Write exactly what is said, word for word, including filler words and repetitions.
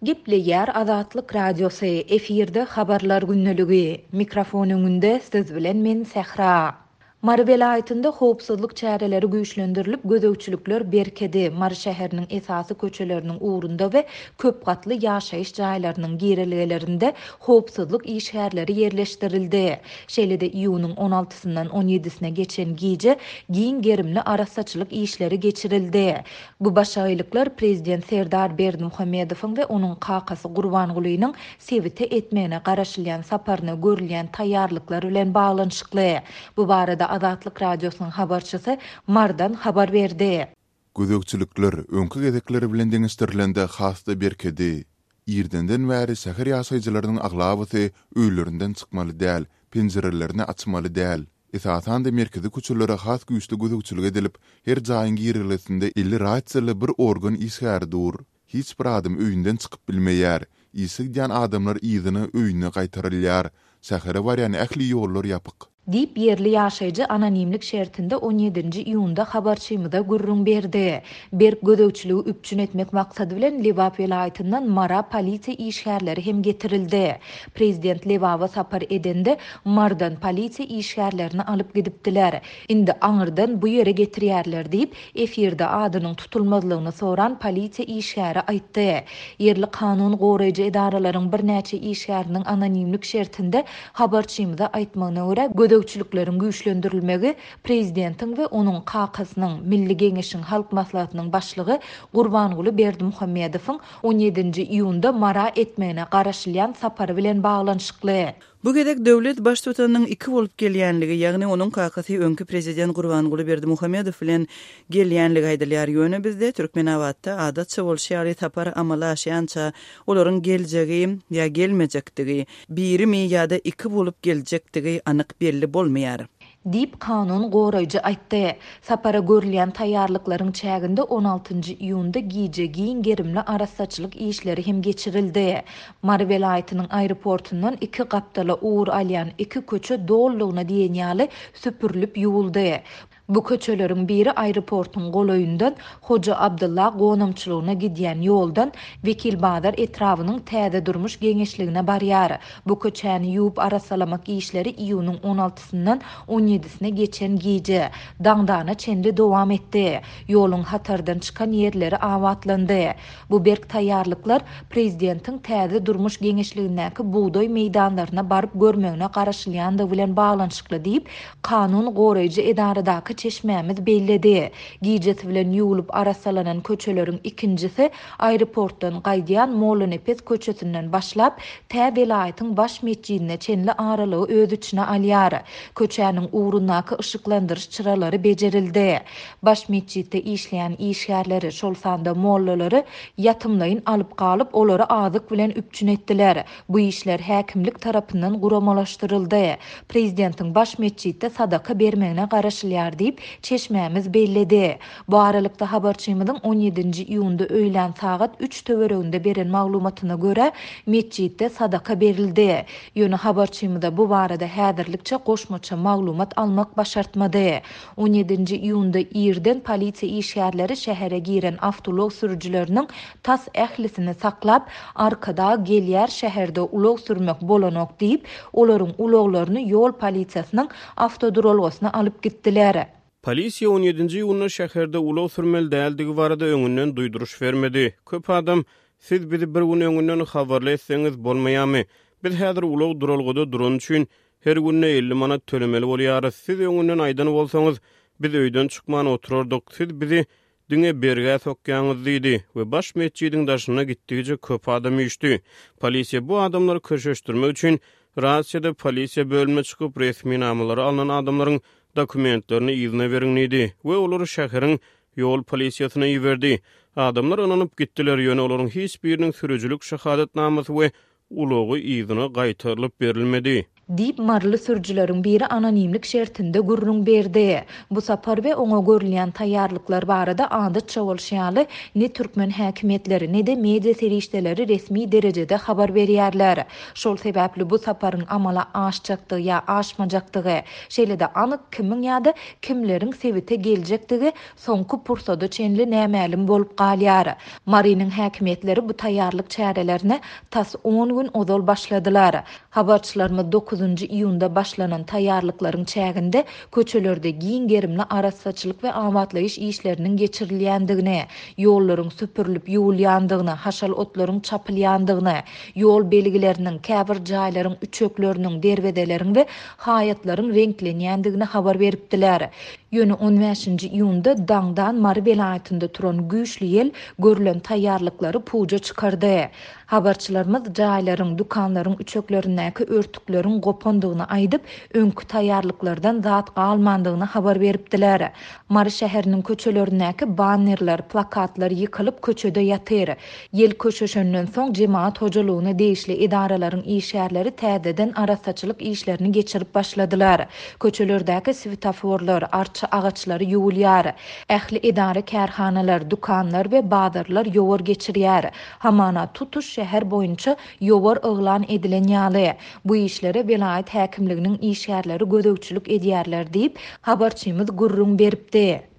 Gipleyer Azatlyk Radiosu efirde habarlar günneligi. Mikrofon öňünde siz bilen men Sehra. Mar welaýatynda howpsuzlyk çäreleri güýçlendirilip gözegçilikler berkedi. Mar şäheriniň esasy köçeleriniň uğrunda we köp gatly ýaşaýyş jaýlarynyň gireliglerinde howpsuzlyk işgärleri ýerleşdirildi. Şeýlede iýunyň on altysyndan on ýedisine geçen gije giň gerimli arasaçylyk işleri geçirildi. Bu başaýlyklar prezident Serdar Berdimuhammedowyň we onuň kakasy Gurbangulynyň sebite etmegine garaşylýan saparyna görülýän taýýarlyklar bilen baglanyşykly. Bu barada Azatlyk Radiosynyň habarçysy Mardan habar berdi. Gözegçilikler öňkü gezekleri bilen deňişdirilende hasda berkedi. Ýerdenden bäri şäher ýaşaýjylarynyň aglabysy öýlerinden çykmaly däl, penjerelerini açmaly däl. Esasanda merkezi köçelere has güýçli gözegçilik edilip, her jaýyň girelisinde elli raýatçyly bir organ işgäri dur. Hiç bir adam öýünden çykyp bilmeýär. Ýysy diýen adamlar ýygyny öýüne gaýtarylýar. Şähere barýan ähli ýollar ýapyk. Dip yerli ýaşaýjy anonimlik şertinde on ýedinji iýunda habarçymyda gurrun berdi. Berk gözegçiligi üpçün etmek maksady bilen Lewap welaýatyndan Mara polisiýa işgärleri hem getirildi. Prezident Lewap'a sapar edende Mardan polisiýa işgärlerini alyp gidipdiler. Indi aňyrdan bu ýere getirýärler diýip efirde adynyň tutulmazlygyny soran polisiýa işgäri aýtdy. Yerli kanun goraýjy edaralaryň bir näçe işgäriniň anonimlik şertinde habarçymyda aýtmagyna görä Gözegçilikleriň güýçlendirilmegi prezidentiň we onuň kakasynyň Milli Geňeşiň halk maslahatynyň başlygy Gurbanguly Berdimuhammedowyň on ýedinji iýunda Mara etmegine garaşylýan sapary bilen baglanyşykly. Bu gedek döwlet baş tutanynyň iki bolup gelýänligi, ýagny onuň kakasy öňkü prezident Gurbanguly Berdimuhammedow bilen gelýänligi aýdylýar. Ýöne bizde Türkmenawatda adatça bolşýary sapar amalaşýança olaryň geljegi ýa gelmejektigi, birimi ýa-da iki bolup geljekdigi anyk belli bolmaýar. Dip kanun goraýjy aýtdy. Sapara görülýän taýýarlyklaryň çäginde on altynjy iýunda gije giň gerimli arasaçylyk işleri hem geçirildi. Mar welaýatynyň aeroportundan iki gapdala uğur alýan iki köçe dollugyna diýen ýaly süpürilip ýuwuldy. Bu köçeleriň biri aeroportun goloýundan Hoca Abdullah gonamçylygyna gidýän ýoldan Vekil Bazar etrawynyň täze durmuş geňeşligine barýar. Bu köçäni ýuwup arasalamak işleri iýunyň on altysyndan on ýedisine geçen gije daňdana çenli dowam etdi. Ýoluň hatardan çykan ýerleri awatlandy. Bu berk taýýarlyklar prezidentiň täze durmuş geňeşligindäki buğdoý meýdanlaryna baryp görmegine garaşylýandy bilen baglanyşykly diýip kanun goraýjy edaradaky çeşmämiz belledi. Gijesi bilen ýuwulup arasalanan köçeleriň ikincisi aeroportdan gaýdýan Molanepes köçesinden başlap tä welaýatyň baş mescidine çenli aralygy öz içine alýar. Köçäniň uğrundaky ışıklandyrış çyralary bejerildi. Baş mescidde işleýän işgärleri şol sanda mollalary ýatymlaýyn alyp galyp olary azyk bilen üpçün etdiler. Bu işler häkimlik tarapyndan guramalaşdyryldy. Prezidentiň baş mescidde sadaka bermegine garaşylýar diýip çeşmämiz belledi. Bu aralykda habarçymyzyň on ýedinji iýunda öýlen sagat üç töwereginde beren maglumatyna görä mescidde sadaka berildi. Ýöne habarçymyda bu barada häzirlikçe goşmaça maglumat almak başartmady. on ýedinji iýunda ýerden polisiýa işgärleri şähere giren awtolog sürüjileriniň tas ählisini saklap arkada gelýär şäherde ulog sürmek bolanok diýip olaryň uloglaryny ýol polisiýasynyň awtodurolgysyna alyp gitdiler. Polisiýa on ýedinji iýunda şäherde ulog sürmeli däldigi barada öňünden duýduruş bermedi. Köp adam siz bizi bir gün öňünden habarly etseňiz bolmaýarmy? Biz häzir ulog duralgyda duran üçin her günne elli manat tölemeli bolýarys. Siz öňünden aýdan bolsaňyz biz öýden çykman oturardyk. Siz bizi diňe berge sokýaňyz diýdi we baş mescidiň daşyna gitdigiçe köp adam ýüşdi. Polisiýa bu adamlary köşeşdirmek üçin Rasiýada polisiýa bölüme çykyp resmi namalary alan adamlaryň dokumentlerini ýyzyna berenidi we olary şäheriň ýol polisiýasyna ýiberdi. Adamlar onanyp gitdiler, ýöne olaryň hiç biriniň sürüjilik şahadatnamasy we ulogy ýyzyna gaýtarylyp berilmedi. Dip marly sürücülerin biri anonimlik şertinde gurrun berdi. Bu sapar we oňa görülýän taýýarlyklar barada adat çawalşýaly ne türkmen häkimetleri ne de media serişdeleri resmi derejede habar berýärler. Şol sebäpli bu saparyň amala aşjakdygy ýa aşmajakdygy şeýlede anyk kimiň ýa-da kimleriň sebite geljektigi soňky pursada çenli nämälim bolup galýar. Marynyň häkimetleri bu taýýarlyk çärelerine tas on gün ozal başladylar. Habarçylarymyz dokuzuncu iýunda başlanan taýýarlyklaryň çäginde köçelerde giň gerimli arasaçylyk we awatlaýyş işleriniň geçirilýändigini, ýollaryň süpürilip ýuwulýandygyny, haşal otlaryň çapylýandygyny, ýol belgileriniň käbir jaýlaryň üçekleriniň, derwedeleriň we haýatlaryň renklenýändigini habar beripdiler. Ýöne on beşinci iýunda Daňdan Mary welaýatynda turan güýçli ýel görülen taýýarlyklary puja çykardy. Habarçylarymyz jaýlaryň, dukanlaryň üçeklerindäki örtükleriň gopandygyny aýdyp, öňkü taýýarlyklardan zat galmandygyny habar beripdiler. Mary şäheriniň köçelerindäki bannerler, plakatlar ýykylyp köçede ýatyr. Ýel köçeşenden soň jemaat hojalygyna değişli idaralaryň işgärleri täzeden arasaçylyk işlerini geçirip başladylar. Köçelerdäki svetoforlar, arça agaçlary ýuwulýar. Ähli idare kärhanalar, dukanlar we bazarlar ýowar geçirýär. Hamana tutuş şäher boýunça ýowar yglan edilen ýaly. Bu işlere welaýat häkimliginiň işgärleri gödökçülük edýärler diýip habarçymyz gurrun beripdi.